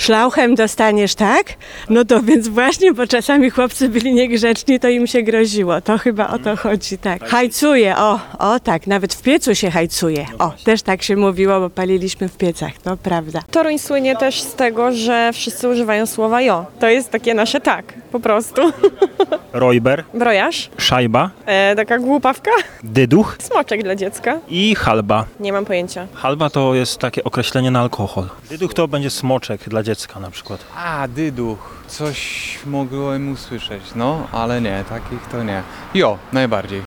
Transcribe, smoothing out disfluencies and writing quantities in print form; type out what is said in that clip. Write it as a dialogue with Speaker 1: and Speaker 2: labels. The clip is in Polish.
Speaker 1: szlauchem dostaniesz, tak? No to więc właśnie, bo czasami chłopcy byli niegrzeczni, to im się groziło. To chyba o to chodzi, tak. Hajcuje, o tak, nawet w piecu się hajcuje. O, też tak się mówiło, bo paliliśmy w piecach, to prawda.
Speaker 2: Toruń słynie też z tego, że wszyscy używają słowa jo. To jest takie nasze tak, po prostu.
Speaker 3: Rojber,
Speaker 2: Brojarz,
Speaker 3: szajba,
Speaker 2: taka głupawka,
Speaker 3: dyduch
Speaker 2: smoczek dla dziecka.
Speaker 3: i halba.
Speaker 2: Nie mam pojęcia.
Speaker 3: Halba to jest takie określenie na alkohol. Dyduch to będzie smoczek dla dziecka na przykład.
Speaker 4: A, dyduch. Coś mogłem usłyszeć, no, ale nie, takich to nie. Jo, najbardziej.